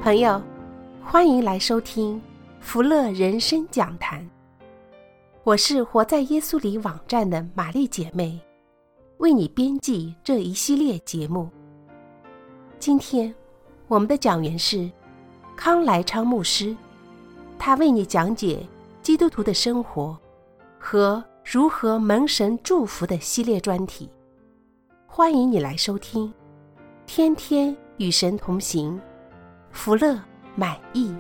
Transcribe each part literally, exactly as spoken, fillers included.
朋友，欢迎来收听福乐人生讲坛。我是活在耶稣里网站的玛丽姐妹，为你编辑这一系列节目。今天我们的讲员是康来昌牧师，他为你讲解基督徒的生活和如何蒙神祝福的系列专题。欢迎你来收听，天天与神同行，福乐满意。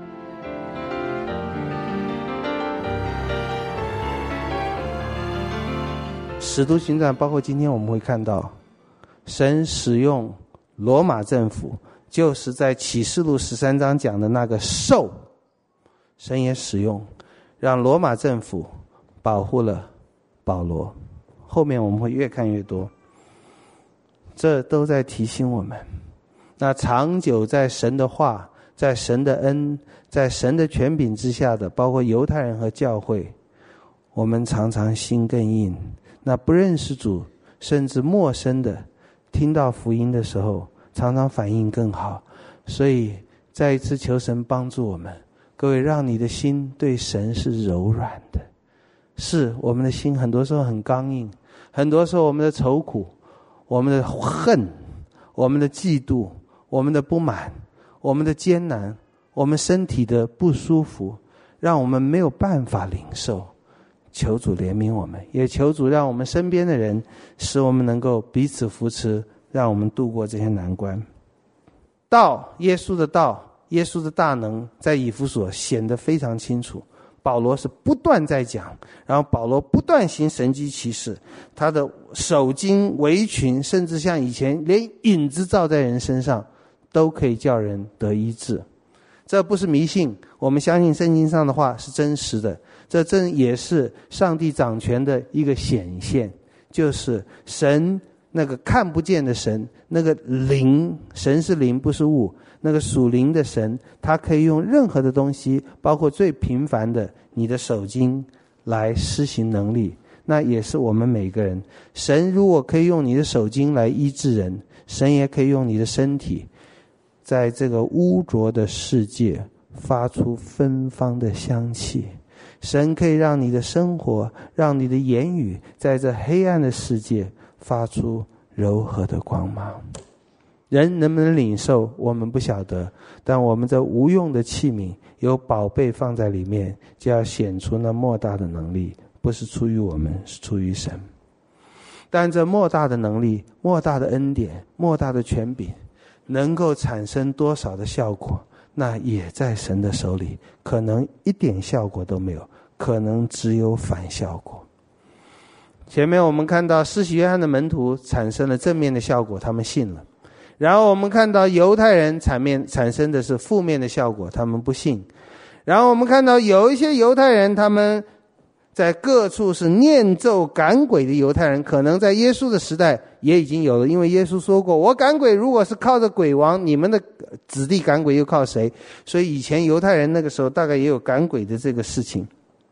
使徒行传，包括今天我们会看到，神使用罗马政府，就是在启示录十三章讲的那个兽，神也使用，让罗马政府保护了保罗。后面我们会越看越多。这都在提醒我们，那长久在神的话、在神的恩、在神的权柄之下的，包括犹太人和教会，我们常常心更硬。那不认识主甚至陌生的，听到福音的时候常常反应更好。所以再一次求神帮助我们，各位，让你的心对神是柔软的。是，我们的心很多时候很刚硬，很多时候我们的愁苦，我们的恨，我们的嫉妒，我们的不满，我们的艰难，我们身体的不舒服，让我们没有办法领受。求主怜悯我们，也求主让我们身边的人，使我们能够彼此扶持，让我们度过这些难关。道，耶稣的道，耶稣的大能在以弗所显得非常清楚。保罗是不断在讲，然后保罗不断行神迹奇事，他的手巾围裙，甚至像以前连影子照在人身上都可以叫人得医治。这不是迷信，我们相信圣经上的话是真实的，这正也是上帝掌权的一个显现，就是神那个看不见的神，那个灵，神是灵不是物，那个属灵的神，他可以用任何的东西，包括最平凡的你的手巾来施行能力。那也是我们每个人，神如果可以用你的手巾来医治人，神也可以用你的身体在这个污浊的世界发出芬芳的香气。神可以让你的生活，让你的言语在这黑暗的世界发出柔和的光芒。人能不能领受我们不晓得，但我们这无用的器皿有宝贝放在里面，就要显出那莫大的能力，不是出于我们，是出于神。但这莫大的能力、莫大的恩典、莫大的权柄能够产生多少的效果，那也在神的手里，可能一点效果都没有，可能只有反效果。前面我们看到施洗约翰的门徒产生了正面的效果，他们信了。然后我们看到犹太人产面产生的是负面的效果，他们不信。然后我们看到有一些犹太人，他们在各处是念咒赶鬼的犹太人，可能在耶稣的时代也已经有了，因为耶稣说过，我赶鬼如果是靠着鬼王，你们的子弟赶鬼又靠谁？所以以前犹太人那个时候大概也有赶鬼的这个事情。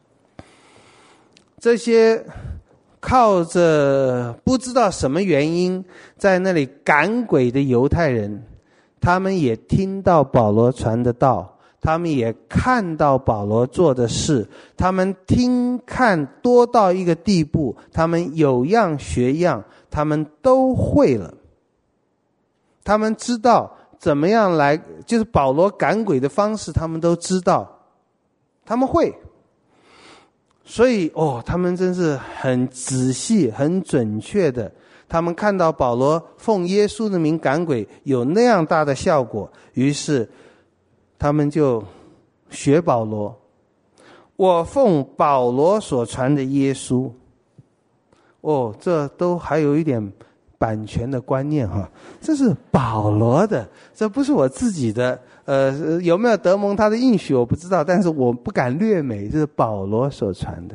这些靠着不知道什么原因在那里赶鬼的犹太人，他们也听到保罗传的道，他们也看到保罗做的事，他们听看多到一个地步，他们有样学样，他们都会了。他们知道怎么样来，就是保罗赶鬼的方式他们都知道，他们会。所以哦，他们真是很仔细很准确的，他们看到保罗奉耶稣的名赶鬼有那样大的效果，于是他们就学保罗，我奉保罗所传的耶稣。哦，这都还有一点版权的观念哈，这是保罗的，这不是我自己的。呃，有没有得蒙他的应许我不知道，但是我不敢略美，这是保罗所传的。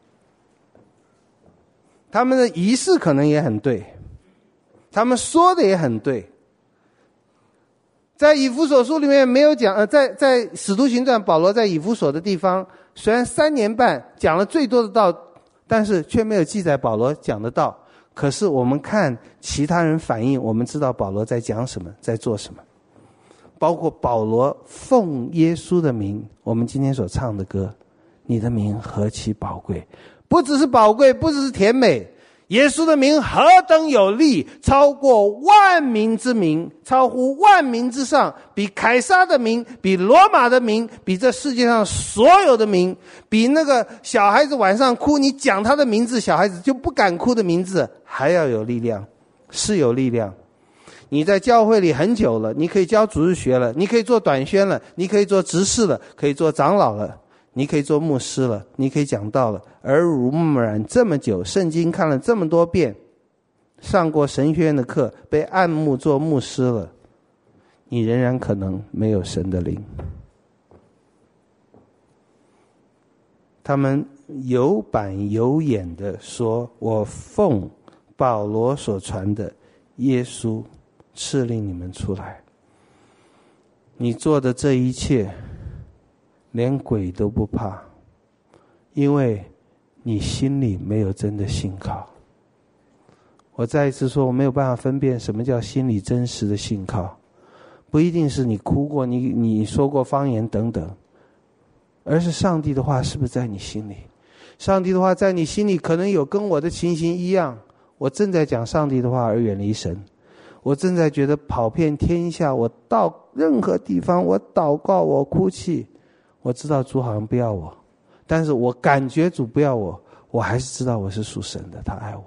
他们的仪式可能也很对，他们说的也很对。在以弗所书里面没有讲，呃，在在使徒行传，保罗在以弗所的地方，虽然三年半讲了最多的道，但是却没有记载保罗讲的道。可是我们看其他人反应，我们知道保罗在讲什么，在做什么。 包括保罗奉耶稣的名，我们今天所唱的歌，你的名何其宝贵，不只是宝贵，不只是甜美，耶稣的名何等有力，超过万民之名，超乎万民之上，比凯撒的名，比罗马的名，比这世界上所有的名，比那个小孩子晚上哭你讲他的名字小孩子就不敢哭的名字还要有力量，是有力量。你在教会里很久了，你可以教主日学了，你可以做短宣了，你可以做执事了，可以做长老了，你可以做牧师了，你可以讲道了，耳濡目染这么久，圣经看了这么多遍，上过神学院的课，被按牧做牧师了，你仍然可能没有神的灵。他们有板有眼的说，我奉保罗所传的耶稣赐令你们出来。你做的这一切连鬼都不怕，因为你心里没有真的信靠。我再一次说，我没有办法分辨什么叫心里真实的信靠，不一定是你哭过，你你说过方言等等，而是上帝的话是不是在你心里。上帝的话在你心里可能有跟我的情形一样，我正在讲上帝的话而远离神，我正在觉得跑遍天下，我到任何地方我祷告我哭泣，我知道主好像不要我，但是我感觉主不要我，我还是知道我是属神的，他爱我。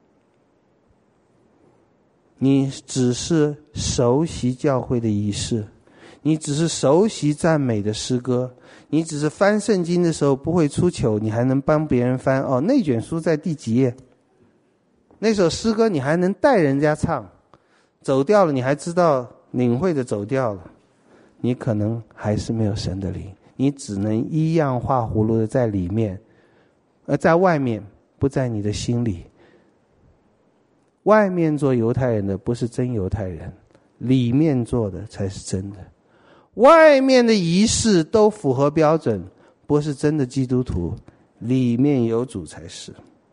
你只是熟悉教会的仪式，你只是熟悉赞美的诗歌，你只是翻圣经的时候不会出糗，你还能帮别人翻，哦，那卷书在第几页，那首诗歌你还能带人家唱，走掉了你还知道领会的走掉了，你可能还是没有神的灵，你只能一样画葫芦的在里面，而在外面，不在你的心里。外面做犹太人的不是真犹太人，里面做的才是真的。外面的仪式都符合标准，不是真的基督徒，里面有主才是。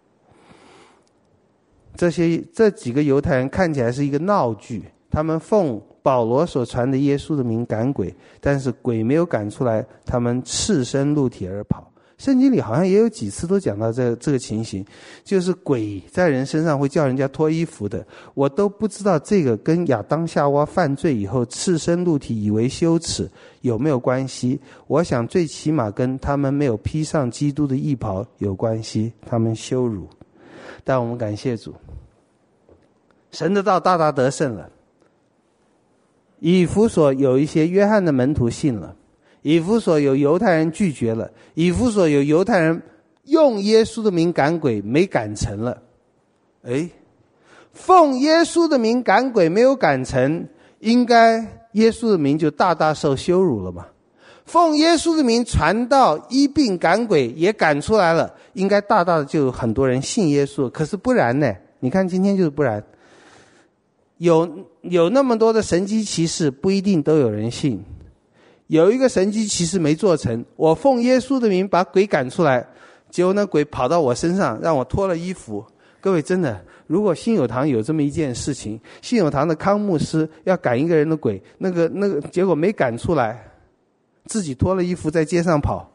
这些这几个犹太人看起来是一个闹剧，他们奉保罗所传的耶稣的名赶鬼，但是鬼没有赶出来，他们赤身露体而跑。圣经里好像也有几次都讲到这个这个情形，就是鬼在人身上会叫人家脱衣服的。我都不知道这个跟亚当夏娃犯罪以后赤身露体以为羞耻有没有关系。我想最起码跟他们没有披上基督的义袍有关系，他们羞辱。但我们感谢主，神的道大大得胜了。以弗所有一些约翰的门徒信了，以弗所有犹太人拒绝了，以弗所有犹太人用耶稣的名赶鬼没赶成了。诶，奉耶稣的名赶鬼没有赶成，应该耶稣的名就大大受羞辱了嘛。奉耶稣的名传道医病赶鬼也赶出来了，应该大大的就有很多人信耶稣。可是不然呢，你看今天就是不然，有有那么多的神迹奇事不一定都有人信。有一个神迹奇事没做成，我奉耶稣的名把鬼赶出来，结果那鬼跑到我身上让我脱了衣服。各位真的，如果信友堂有这么一件事情，信友堂的康牧师要赶一个人的鬼，那个那个结果没赶出来，自己脱了衣服在街上跑，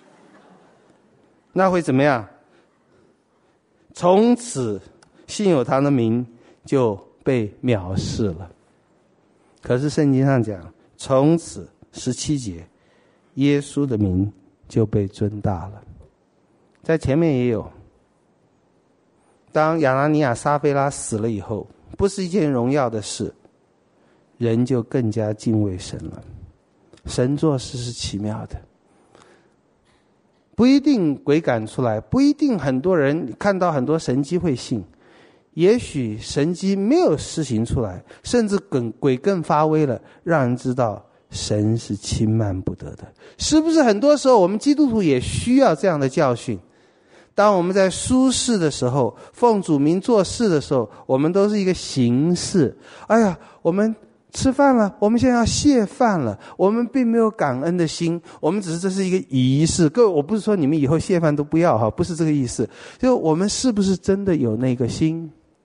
那会怎么样？从此信友堂的名就被藐视了。可是圣经上讲，从此十七节，耶稣的名就被尊大了。在前面也有，当亚拿尼亚撒非拉死了以后，不是一件荣耀的事，人就更加敬畏神了。神做事是奇妙的，不一定鬼赶出来，不一定很多人看到很多神迹会信，也许神迹没有施行出来，甚至鬼更发威了，让人知道神是轻慢不得的。是不是很多时候我们基督徒也需要这样的教训？当我们在舒适的时候，奉主名做事的时候，我们都是一个形式。哎呀，我们吃饭了，我们现在要谢饭了，我们并没有感恩的心，我们只是这是一个仪式。各位，我不是说你们以后谢饭都不要哈，不是这个意思。就我们是不是真的有那个心？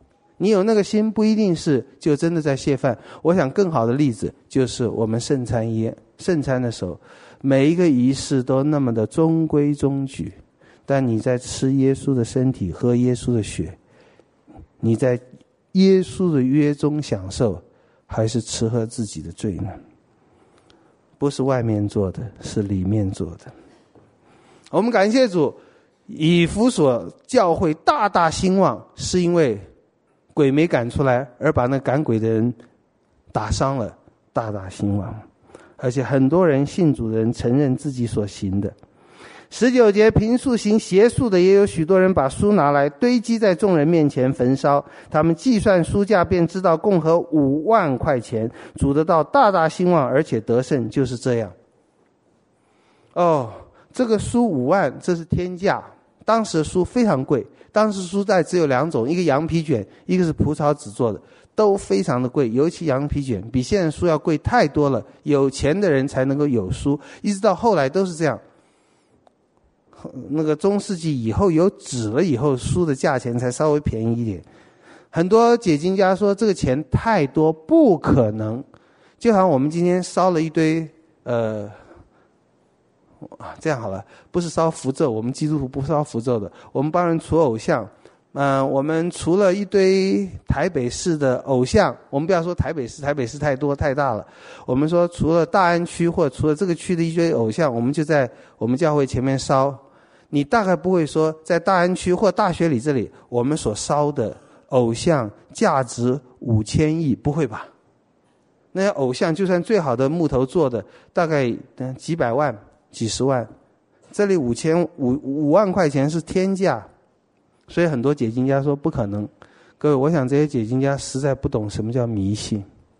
你有那个心不一定是就真的在谢饭。我想更好的例子就是我们圣餐耶圣餐的时候，每一个仪式都那么的中规中矩，但你在吃耶稣的身体喝耶稣的血，你在耶稣的约中享受，还是吃喝自己的罪呢？不是外面做的，是里面做的。我们感谢主，以弗所教会大大兴旺，是因为鬼没赶出来，而把那赶鬼的人打伤了，大大兴旺。而且很多人信主的人承认自己所行的。十九节，平素行邪术的也有许多人把书拿来堆积在众人面前焚烧，他们计算书价，便知道共合五万块钱。主的道大大兴旺，而且得胜，就是这样。哦，这个书五万，这是天价。当时的书非常贵，当时书袋只有两种，一个羊皮卷，一个是蒲草纸做的，都非常的贵，尤其羊皮卷比现在书要贵太多了。有钱的人才能够有书，一直到后来都是这样。那个中世纪以后有纸了以后，书的价钱才稍微便宜一点。很多解经家说这个钱太多，不可能。就好像我们今天烧了一堆呃这样好了，不是烧符咒，我们基督徒不烧符咒的，我们帮人除偶像。嗯、呃，我们除了一堆台北市的偶像，我们不要说台北市，台北市太多太大了。我们说除了大安区或者除了这个区的一堆偶像，我们就在我们教会前面烧。你大概不会说在大安区或大学里这里，我们所烧的偶像价值五千亿，不会吧？那些偶像就算最好的木头做的，大概几百万、几十万，这里五千五五万块钱是天价。所以很多解经家说不可能。各位，我想这些解经家实在不懂什么叫迷信。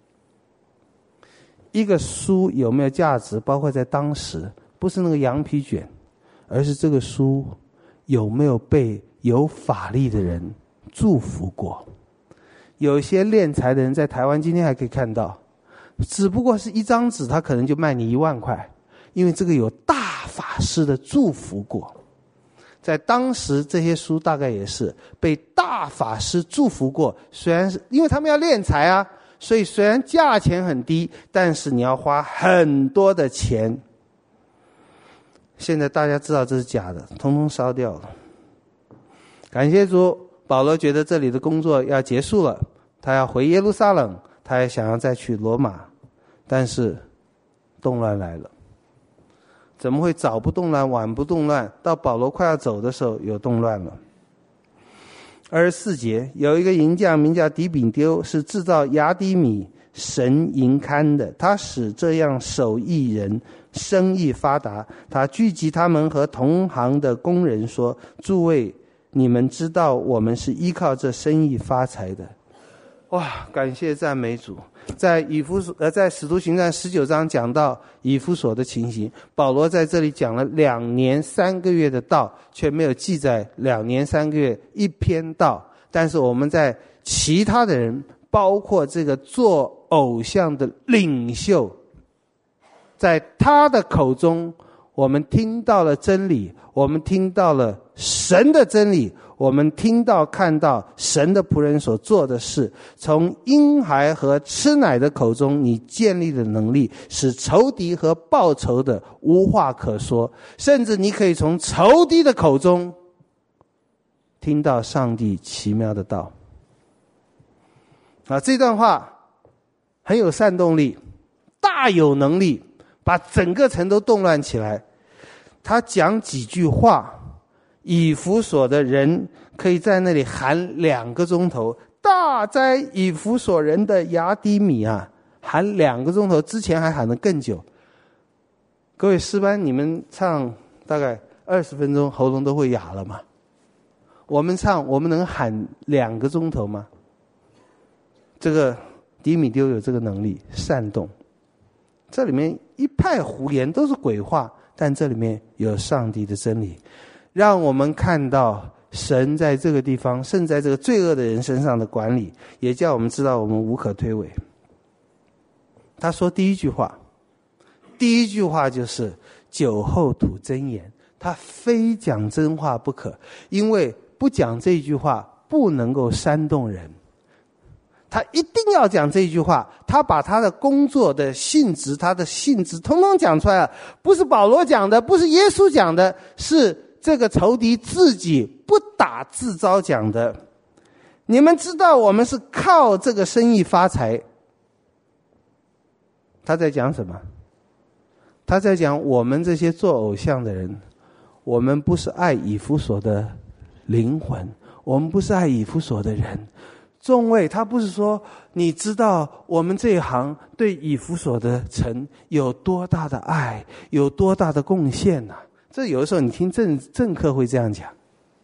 一个书有没有价值，包括在当时，不是那个羊皮卷，而是这个书有没有被有法力的人祝福过。有些敛财的人在台湾今天还可以看到，只不过是一张纸，他可能就卖你一万块，因为这个有大法师的祝福过。在当时这些书大概也是被大法师祝福过，虽然是因为他们要敛财啊，所以虽然价钱很低，但是你要花很多的钱。现在大家知道这是假的，通通烧掉了。感谢主，保罗觉得这里的工作要结束了，他要回耶路撒冷，他也想要再去罗马，但是动乱来了。怎么会早不动乱晚不动乱，到保罗快要走的时候有动乱了。二十四节，有一个银匠名叫底比丢，是制造雅底米神银龛的，他使这样手艺人生意发达。他聚集他们和同行的工人说，诸位，你们知道我们是依靠这生意发财的。哇，感谢赞美主。在以弗所呃，在使徒行传十九章讲到以弗所的情形，保罗在这里讲了两年三个月的道，却没有记载两年三个月一篇道。但是我们在其他的人，包括这个做偶像的领袖，在他的口中，我们听到了真理，我们听到了神的真理，我们听到看到神的仆人所做的事。从婴孩和吃奶的口中，你建立的能力，使仇敌和报仇的无话可说，甚至你可以从仇敌的口中听到上帝奇妙的道。啊，这段话很有煽动力，大有能力把整个城都动乱起来。他讲几句话，以弗所的人可以在那里喊两个钟头。大哉以弗所人的雅底米啊，喊两个钟头，之前还喊得更久。各位诗班，你们唱大概二十分钟喉咙都会哑了吗？我们唱，我们能喊两个钟头吗？这个底米丢有这个能力煽动。这里面一派胡言，都是鬼话，但这里面有上帝的真理，让我们看到神在这个地方，甚至在这个罪恶的人身上的管理，也叫我们知道我们无可推诿。他说第一句话，第一句话就是酒后吐真言，他非讲真话不可，因为不讲这句话不能够煽动人。 他一定要讲这一句话，他把他的工作的性质，他的性质统统讲出来了，不是保罗讲的，不是耶稣讲的，是这个仇敌自己不打自招讲的。你们知道我们是靠这个生意发财。他在讲什么？他在讲我们这些做偶像的人，我们不是爱以弗所的灵魂，我们不是爱以弗所的人。众位，他不是说你知道我们这一行对以弗所的城有多大的爱，有多大的贡献啊，这有的时候你听政政客会这样讲，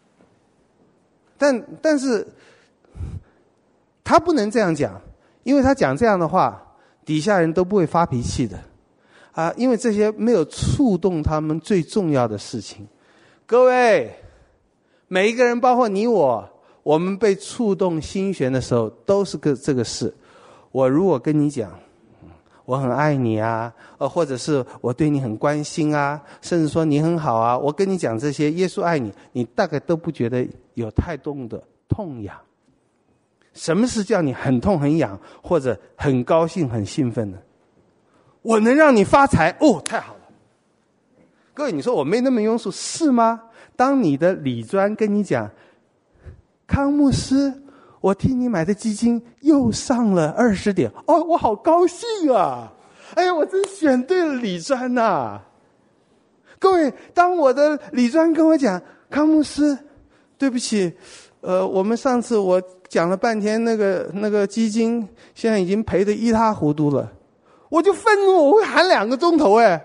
但但是他不能这样讲，因为他讲这样的话，底下人都不会发脾气的啊，因为这些没有触动他们最重要的事情。各位，每一个人，包括你我，我们被触动心弦的时候，都是个这个事。我如果跟你讲，我很爱你啊，呃，或者是我对你很关心啊，甚至说你很好啊，我跟你讲这些，耶稣爱你，你大概都不觉得有太多的痛痒。什么是叫你很痛很痒，或者很高兴很兴奋呢？我能让你发财，哦，太好了。各位，你说我没那么庸俗，是吗？当你的理专跟你讲，康牧师，我替你买的基金又上了二十点，哦，我好高兴啊！哎呀，我真选对了理专呐、啊！各位，当我的理专跟我讲，康牧师，对不起，呃，我们上次我讲了半天那个那个基金，现在已经赔得一塌糊涂了，我就愤怒，我会喊两个钟头哎！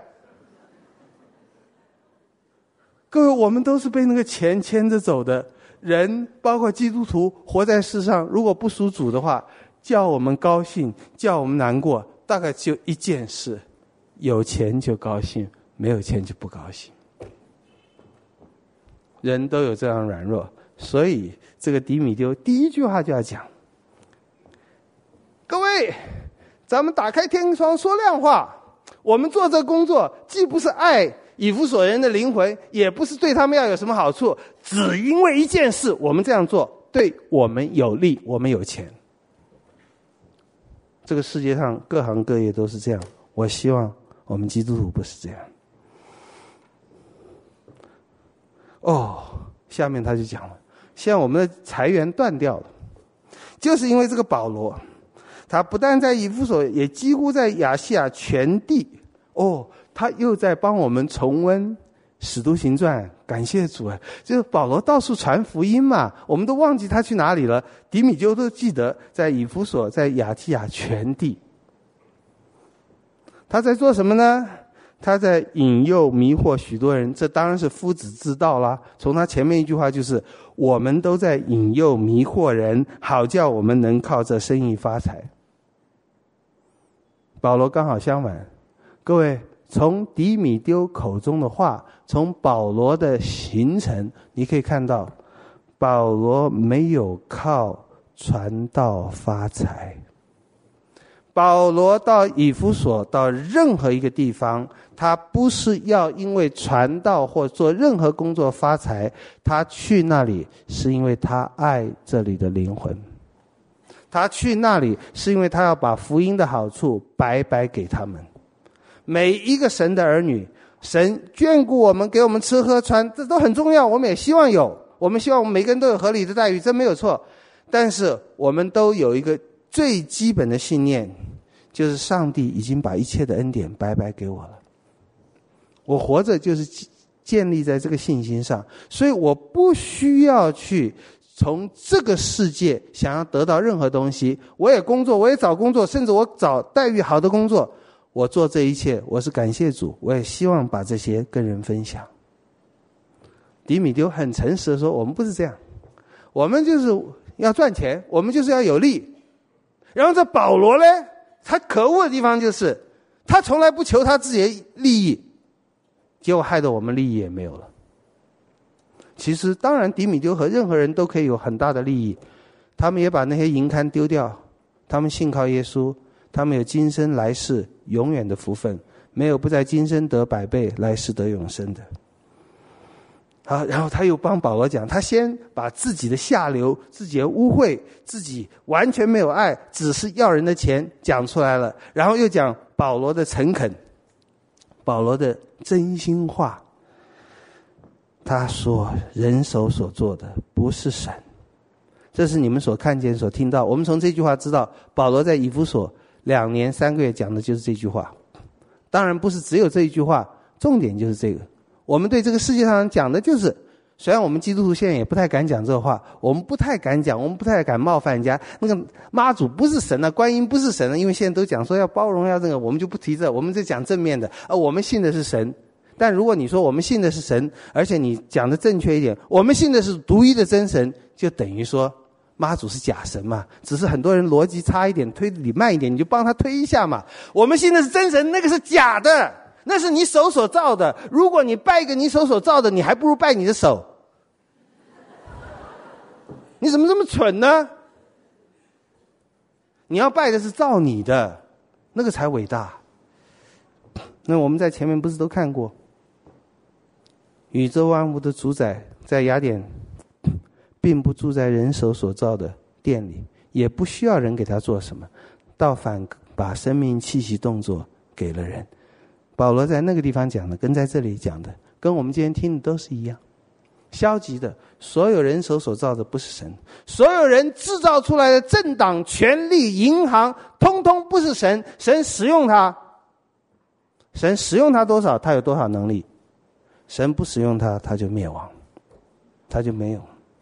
各位，我们都是被那个钱牵着走的。人包括基督徒活在世上，如果不属主的话，叫我们高兴，叫我们难过，大概只有一件事：有钱就高兴，没有钱就不高兴。人都有这样软弱，所以这个迪米丢第一句话就要讲：各位，咱们打开天窗说亮话，我们做这工作既不是爱以弗所人的灵魂，也不是对他们要有什么好处，只因为一件事，我们这样做对我们有利，我们有钱。这个世界上各行各业都是这样，我希望我们基督徒不是这样。哦，下面他就讲了，现在我们的财源断掉了，就是因为这个保罗，他不但在以弗所，也几乎在亚细亚全地。哦，他又在帮我们重温使徒行传，感谢主啊！就是保罗到处传福音嘛，我们都忘记他去哪里了。迪米丢都记得，在以弗所，在亚细亚全地，他在做什么呢？他在引诱迷惑许多人，这当然是夫子之道啦。从他前面一句话就是我们都在引诱迷惑人，好叫我们能靠这生意发财。保罗刚好相反，各位，从迪米丢口中的话，从保罗的行程，你可以看到保罗没有靠传道发财。保罗到以弗所，到任何一个地方，他不是要因为传道或做任何工作发财，他去那里是因为他爱这里的灵魂，他去那里是因为他要把福音的好处白白给他们。每一个神的儿女，神眷顾我们，给我们吃喝穿，这都很重要，我们也希望有，我们希望我们每个人都有合理的待遇，这没有错。但是我们都有一个最基本的信念，就是上帝已经把一切的恩典白白给我了，我活着就是建立在这个信心上，所以我不需要去从这个世界想要得到任何东西。我也工作，我也找工作，甚至我找待遇好的工作，我做这一切，我是感谢主，我也希望把这些跟人分享。迪米丢很诚实的说，我们不是这样，我们就是要赚钱，我们就是要有利。然后这保罗呢，他可恶的地方就是他从来不求他自己的利益，结果害得我们利益也没有了。其实当然迪米丢和任何人都可以有很大的利益，他们也把那些银龛丢掉，他们信靠耶稣，他们有今生来世永远的福分，没有不在今生得百倍来世得永生的。 好，然后他又帮保罗讲，他先把自己的下流、自己的污秽、自己完全没有爱，只是要人的钱讲出来了，然后又讲保罗的诚恳，保罗的真心话。他说人手所做的不是神，这是你们所看见所听到。我们从这句话知道，保罗在以弗所两年三个月讲的就是这句话。当然不是只有这一句话，重点就是这个。我们对这个世界上讲的就是，虽然我们基督徒现在也不太敢讲这话，我们不太敢讲，我们不太敢冒犯人家。那个妈祖不是神啊，观音不是神啊，因为现在都讲说要包容要这个，我们就不提这，我们在讲正面的。而我们信的是神。但如果你说我们信的是神，而且你讲的正确一点，我们信的是独一的真神，就等于说妈祖是假神嘛，只是很多人逻辑差一点，推理慢一点，你就帮他推一下嘛。我们信的是真神，那个是假的，那是你手所造的。如果你拜一个你手所造的，你还不如拜你的手。你怎么这么蠢呢？你要拜的是造你的，那个才伟大。那我们在前面不是都看过，宇宙万物的主宰在雅典并不住在人手所造的殿里，也不需要人给他做什么，倒反把生命气息动作给了人。保罗在那个地方讲的跟在这里讲的，跟我们今天听的都是一样。消极的，所有人手所造的不是神，所有人制造出来的政党、权力、银行，通通不是神。神使用它，神使用它多少，它有多少能力。神不使用它，它就灭亡，它就没有。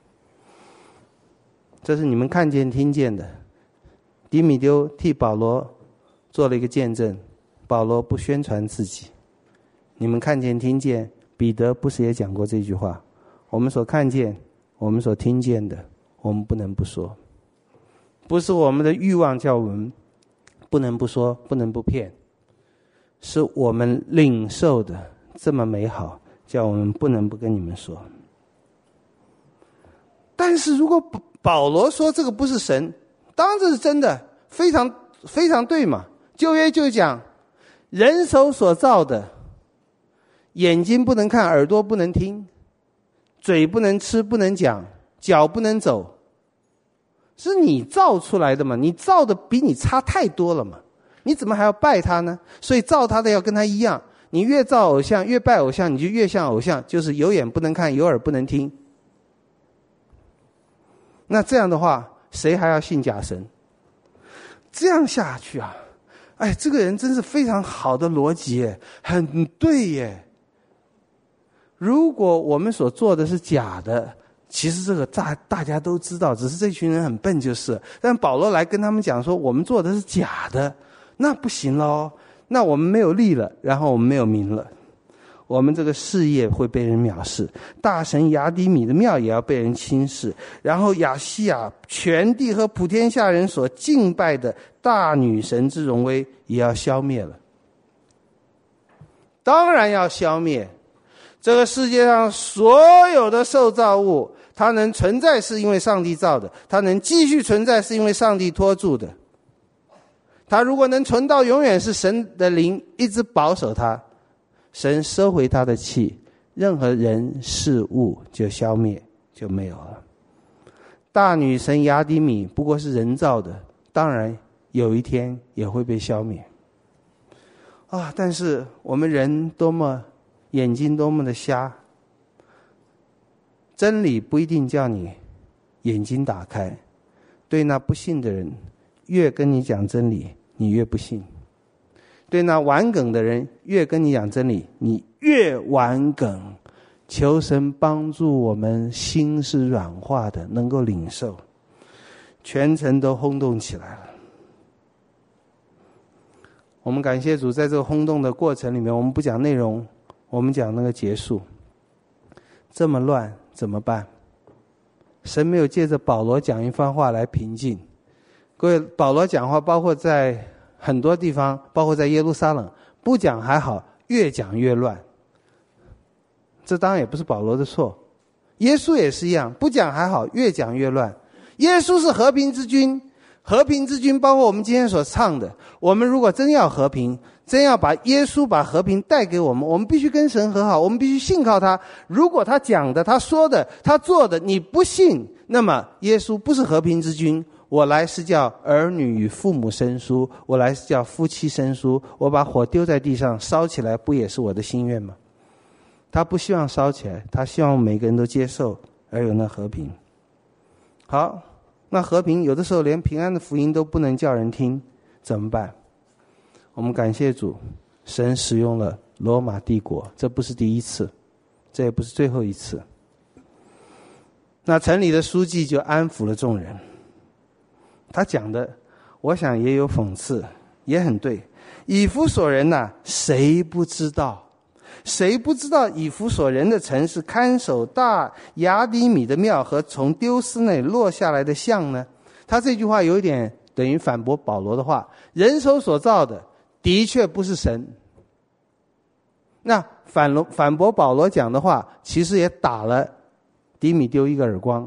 这是你们看见听见的。迪米丢替保罗做了一个见证，保罗不宣传自己。你们看见听见，彼得不是也讲过这句话，我们所看见我们所听见的，我们不能不说。不是我们的欲望叫我们不能不说，不能不骗，是我们领受的这么美好，叫我们不能不跟你们说。但是如果保罗说这个不是神，当然这是真的，非常非常对嘛。旧约就讲人手所造的，眼睛不能看，耳朵不能听，嘴不能吃，不能讲，脚不能走，是你造出来的嘛？你造的比你差太多了嘛？你怎么还要拜他呢？所以造他的要跟他一样，你越造偶像，越拜偶像，你就越像偶像，就是有眼不能看，有耳不能听。那这样的话，谁还要信假神？这样下去啊，哎，这个人真是非常好的逻辑耶，很对耶。如果我们所做的是假的，其实这个大大家都知道，只是这群人很笨就是。但保罗来跟他们讲说，我们做的是假的，那不行咯，那我们没有利了，然后我们没有名了，我们这个事业会被人藐视，大神雅底米的庙也要被人轻视，然后亚细亚全地和普天下人所敬拜的大女神之荣威也要消灭了。当然要消灭。这个世界上所有的受造物，它能存在是因为上帝造的，它能继续存在是因为上帝托住的。它如果能存到永远，是神的灵一直保守它。神收回他的气，任何人事物就消灭，就没有了。大女神雅底米不过是人造的，当然有一天也会被消灭啊！但是我们人多么眼睛多么的瞎，真理不一定叫你眼睛打开。对那不信的人，越跟你讲真理，你越不信。对那顽梗的人，越跟你讲真理，你越顽梗。求神帮助我们心是软化的，能够领受。全城都轰动起来了。我们感谢主，在这个轰动的过程里面，我们不讲内容，我们讲那个结束。这么乱怎么办？神没有借着保罗讲一番话来平静。各位，保罗讲话包括在很多地方，包括在耶路撒冷，不讲还好，越讲越乱。这当然也不是保罗的错，耶稣也是一样，不讲还好，越讲越乱。耶稣是和平之君， 和平之君包括我们今天所唱的，我们如果真要和平，真要把耶稣把和平带给我们，我们必须跟神和好，我们必须信靠他。如果他讲的，他说的，他做的你不信，那么耶稣不是和平之君。我来是叫儿女与父母生疏，我来是叫夫妻生疏，我把火丢在地上烧起来，不也是我的心愿吗？他不希望烧起来，他希望每个人都接受而有那和平。好，那和平有的时候连平安的福音都不能叫人听，怎么办？我们感谢主，神使用了罗马帝国，这不是第一次，这也不是最后一次。那城里的书记就安抚了众人，他讲的我想也有讽刺，也很对。以弗所人呐、啊，谁不知道？谁不知道以弗所人的城是看守大雅底米的庙和从丢斯那里落下来的像呢？他这句话有一点等于反驳保罗的话，人手所造的的确不是神。那反反驳保罗讲的话，其实也打了底米丢一个耳光。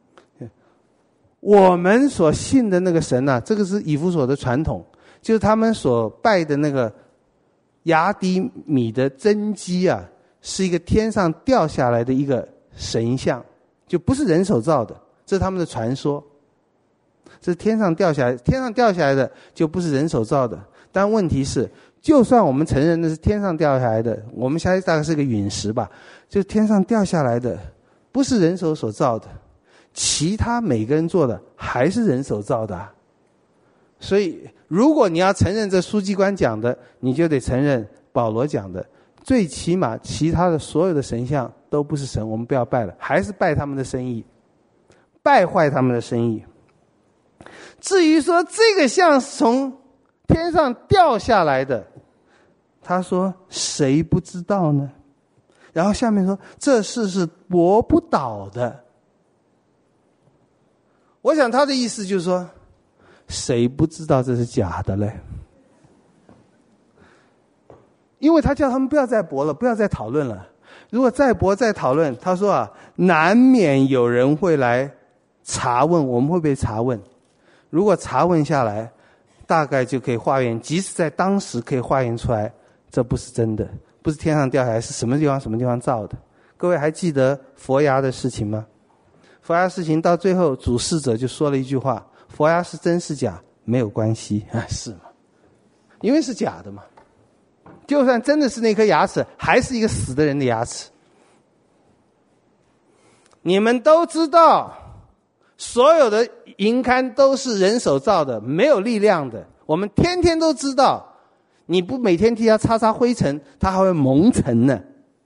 我们所信的那个神啊，这个是以弗所的传统，就是他们所拜的那个雅底米的真迹啊，是一个天上掉下来的一个神像，就不是人手造的，这是他们的传说。这是天上掉下来，天上掉下来的就不是人手造的。但问题是，就算我们承认那是天上掉下来的，我们相信大概是个陨石吧，就天上掉下来的不是人手所造的，其他每个人做的还是人手造的啊。所以如果你要承认这书记官讲的，你就得承认保罗讲的，最起码其他的所有的神像都不是神，我们不要拜了，还是拜他们的生意，败坏他们的生意。至于说这个像是从天上掉下来的，他说谁不知道呢？然后下面说这事是驳不倒的。我想他的意思就是说，谁不知道这是假的嘞？因为他叫他们不要再驳了，不要再讨论了。如果再驳再讨论，他说啊，难免有人会来查问，我们会被查问。如果查问下来，大概就可以化验，即使在当时可以化验出来，这不是真的，不是天上掉下来，是什么地方什么地方造的。各位还记得佛牙的事情吗？佛牙事情到最后，主事者就说了一句话：佛牙是真是假没有关系啊，是吗？因为是假的嘛。就算真的是那颗牙齿，还是一个死的人的牙齿。你们都知道，所有的银龛都是人手造的，没有力量的。我们天天都知道，你不每天替它擦擦灰尘，它还会蒙尘呢。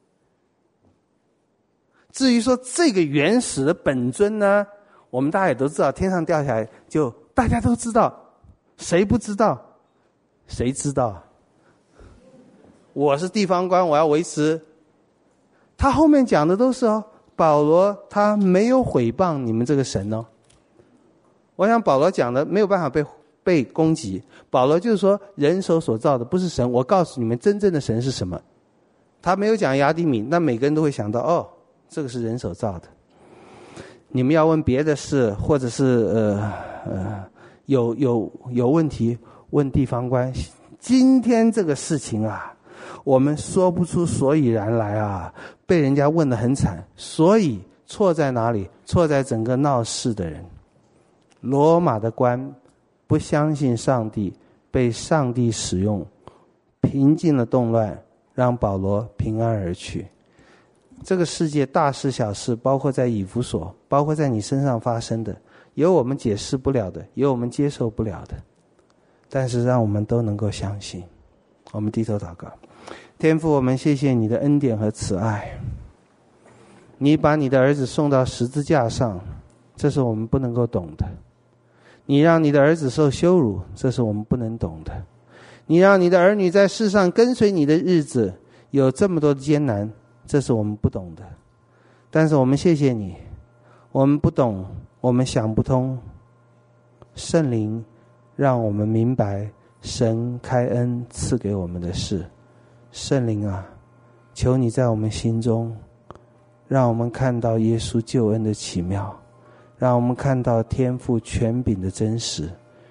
至于说这个原始的本尊呢，我们大家也都知道，天上掉下来就大家都知道，谁不知道？谁知道？我是地方官，我要维持。他后面讲的都是哦，保罗他没有毁谤你们这个神哦。我想保罗讲的没有办法被被攻击。保罗就是说，人手所造的不是神，我告诉你们真正的神是什么。他没有讲雅底米，那每个人都会想到，哦，这个是人手造的。你们要问别的事，或者是呃呃有有有问题，问地方官。今天这个事情啊，我们说不出所以然来啊，被人家问得很惨。所以错在哪里？错在整个闹事的人。罗马的官不相信上帝，被上帝使用，平静了动乱，让保罗平安而去。这个世界大事小事，包括在以弗所，包括在你身上发生的，有我们解释不了的，有我们接受不了的，但是让我们都能够相信。我们低头祷告。天父，我们谢谢你的恩典和慈爱，你把你的儿子送到十字架上，这是我们不能够懂的。你让你的儿子受羞辱，这是我们不能懂的。你让你的儿女在世上跟随你的日子有这么多的艰难，这是我们不懂的。但是我们谢谢你，我们不懂，我们想不通，圣灵让我们明白神开恩赐给我们的事。圣灵啊，求你在我们心中，让我们看到耶稣救恩的奇妙，让我们看到天父权柄的真实，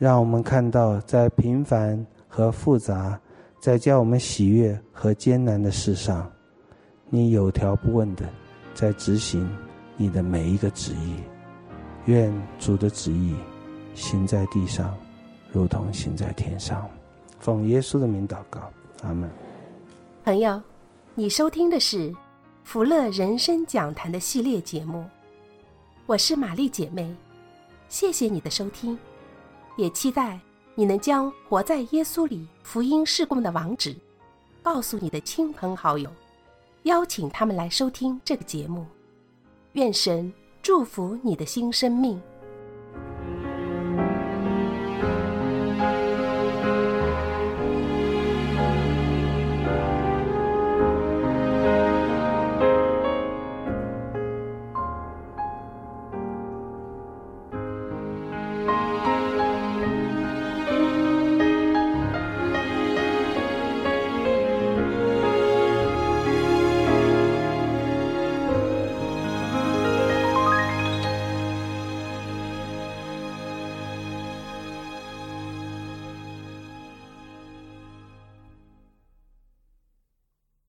让我们看到在平凡和复杂，在叫我们喜悦和艰难的事上，你有条不紊的在执行你的每一个旨意。愿主的旨意行在地上，如同行在天上。奉耶稣的名祷告，阿们。 朋友，你收听的是福乐人生讲坛的系列节目，我是玛丽姐妹，谢谢你的收听，也期待你能将活在耶稣里福音事工的网址告诉你的亲朋好友，邀请他们来收听这个节目。愿神祝福你的新生命。